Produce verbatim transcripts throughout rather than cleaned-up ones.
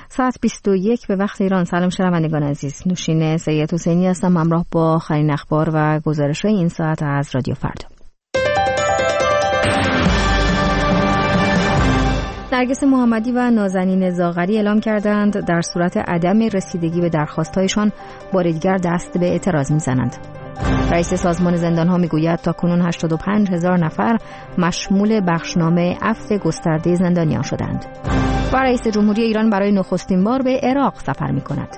ساعت بیست و یک به وقت ایران. سلام شنوندگان عزیز، نوشین سید حسینی هستم همراه با آخرین اخبار و گزارش‌های این ساعت از رادیو فردا. نرگس محمدی و نازنین زاغری اعلام کردند در صورت عدم رسیدگی به درخواست‌هایشان بار دیگر دست به اعتراض می‌زنند. رئیس سازمان زندان‌ها میگوید تاکنون هشتاد و پنج هزار نفر مشمول بخشنامه عفو گسترده زندانیان شدند. و رئیس جمهوری ایران برای نخستین بار به عراق سفر می‌کند.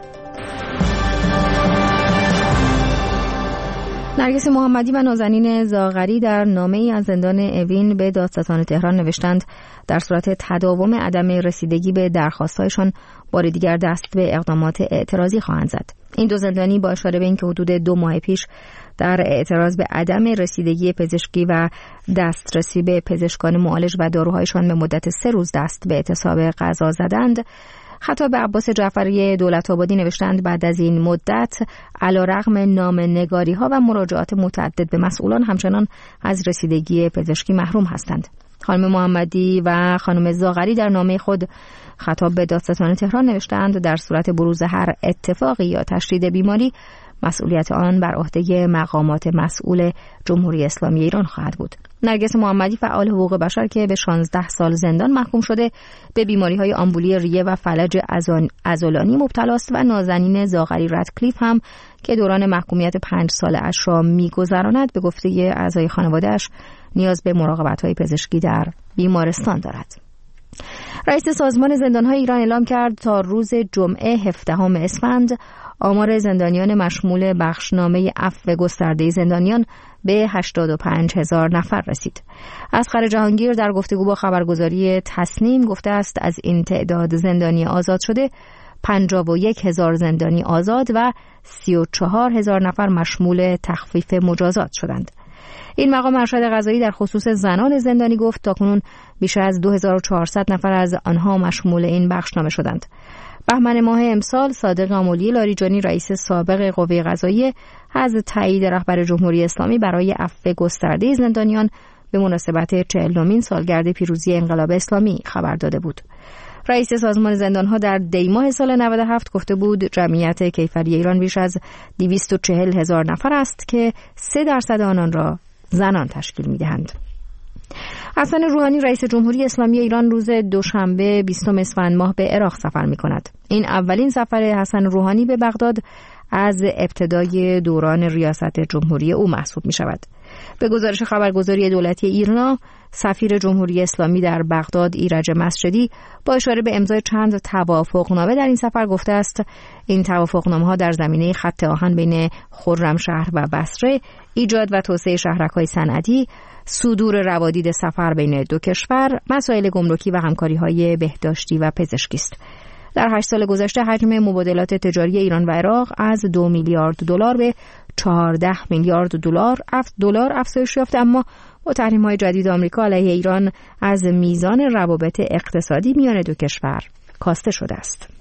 نرگس محمدی و نازنین زاغری در نامه‌ای از زندان اوین به دادستان تهران نوشتند در صورت تداوم عدم رسیدگی به درخواست‌هایشان بار دیگر دست به اقدامات اعتراضی خواهند زد. این دو زندانی با اشاره به اینکه حدود دو ماه پیش در اعتراض به عدم رسیدگی پزشکی و دسترسی به پزشکان معالج و داروهایشان به مدت سه روز دست به اعتصاب غذا زدند، خطاب عباس جعفری دولت‌آبادی نوشتند بعد از این مدت علیرغم نامه‌نگاری‌ها و مراجعات متعدد به مسئولان همچنان از رسیدگی پزشکی محروم هستند. خانم محمدی و خانم زاغری در نامه خود خطاب به دادستان تهران نوشتند در صورت بروز هر اتفاقی یا تشدید بیماری مسئولیت آن بر عهده مقامات مسئول جمهوری اسلامی ایران خواهد بود. نرگس محمدی فعال حقوق بشر که به شانزده سال زندان محکوم شده به بیماری‌های آمبولی ریه و فلج عضلانی مبتلا است و نازنین زاغری رادکلیف هم که دوران محکومیت پنج سال اش را می‌گذراند به گفته اعضای خانواده‌اش نیاز به مراقبت‌های پزشکی در بیمارستان دارد. رئیس سازمان زندان‌های ایران اعلام کرد تا روز جمعه هفدهم اسفند آمار زندانیان مشمول بخشنامه عفو گسترده زندانیان به هشتاد و پنج هزار نفر رسید. اصغر جهانگیر در گفتگو با خبرگزاری تصنیم گفته است از این تعداد زندانی آزاد شده پنجاه و یک هزار زندانی آزاد و سی و چهار هزار نفر مشمول تخفیف مجازات شدند. این مقام ارشد قضایی در خصوص زنان زندانی گفت تاکنون بیش از دو هزار و چهارصد نفر از آنها مشمول این بخشنامه شدند. بهمن ماه امسال صادق آملی لاریجانی رئیس سابق قوه قضاییه از تایید رهبر جمهوری اسلامی برای عفو گسترده زندانیان به مناسبت چهلمین سالگرد پیروزی انقلاب اسلامی خبر داده بود. رئیس سازمان زندانها در دی ماه سال نود و هفت گفته بود جمعیت کیفری ایران بیش از دویست و چهل هزار نفر است که سه درصد آنان را زنان تشکیل می‌دهند. حسن روحانی رئیس جمهوری اسلامی ایران روز دوشنبه بیستم اسفند ماه به عراق سفر می‌کند. این اولین سفر حسن روحانی به بغداد از ابتدای دوران ریاست جمهوری او محسوب می‌شود. به گزارش خبرگزاری دولتی ایرنا، سفیر جمهوری اسلامی در بغداد ایرج مسجدی با اشاره به امضای چند توافقنامه در این سفر گفته است این توافقنامه‌ها در زمینه خط آهن بین خرمشهر و بصره، ایجاد و توسعه شهرک‌های صنعتی، صدور روادید سفر بین دو کشور، مسائل گمرکی و همکاری‌های بهداشتی و پزشکی است. در هشت سال گذشته حجم مبادلات تجاری ایران و عراق از دو میلیارد دلار به چهارده میلیارد دلار دلار افزایش یافت، اما با تحریم‌های جدید آمریکا علیه ایران از میزان روابط اقتصادی میان دو کشور کاسته شده است.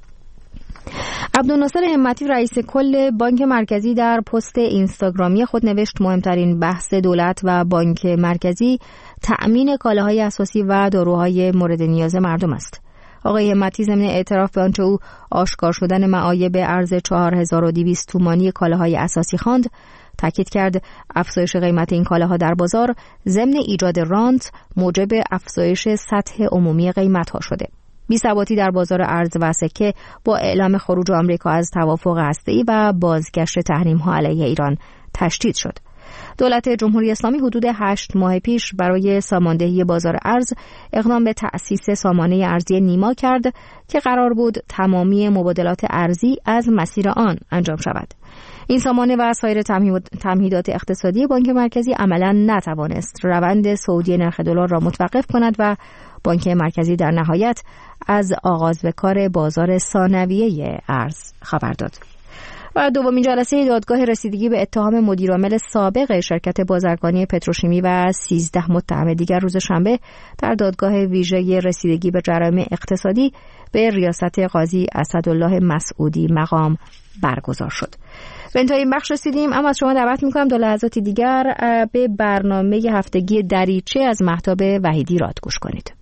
عبدالناصر همتی رئیس کل بانک مرکزی در پست اینستاگرامی خود نوشت مهمترین بحث دولت و بانک مرکزی تأمین کالاهای اساسی و داروهای مورد نیاز مردم است. آقای همتی ضمن اعتراف به آنچه او آشکار شدن معایب ارز چهار هزار و دویست تومانی کالاهای اساسی خواند، تاکید کرد افزایش قیمت این کالاها در بازار ضمن ایجاد رانت موجب افزایش سطح عمومی قیمت‌ها شده. بی‌ثباتی در بازار ارز و سکه با اعلام خروج آمریکا از توافق هسته‌ای و بازگشت تحریم‌ها علیه ایران تشدید شد. دولت جمهوری اسلامی حدود هشت ماه پیش برای ساماندهی بازار ارز اقدام به تأسیس سامانه ارزی نیما کرد که قرار بود تمامی مبادلات ارزی از مسیر آن انجام شود. این سامانه و سایر تمهیدات اقتصادی بانک مرکزی عملاً نتوانست روند صعودی نرخ دلار را متوقف کند و بانک مرکزی در نهایت از آغاز به کار بازار ثانویه ارز خبر داد. و دومین جلسه دادگاه رسیدگی به اتهام مدیرعامل سابق شرکت بازرگانی پتروشیمی و سیزده متهم دیگر روز شنبه در دادگاه ویژه رسیدگی به جرایم اقتصادی به ریاست قاضی اسدالله مسعودی مقام برگزار شد. به انتهای این بخش رسیدیم، اما از شما دعوت می‌کنم تا لحظاتی دیگر به برنامه هفتگی دریچه از مهتاب وحیدی راد گوش کنید.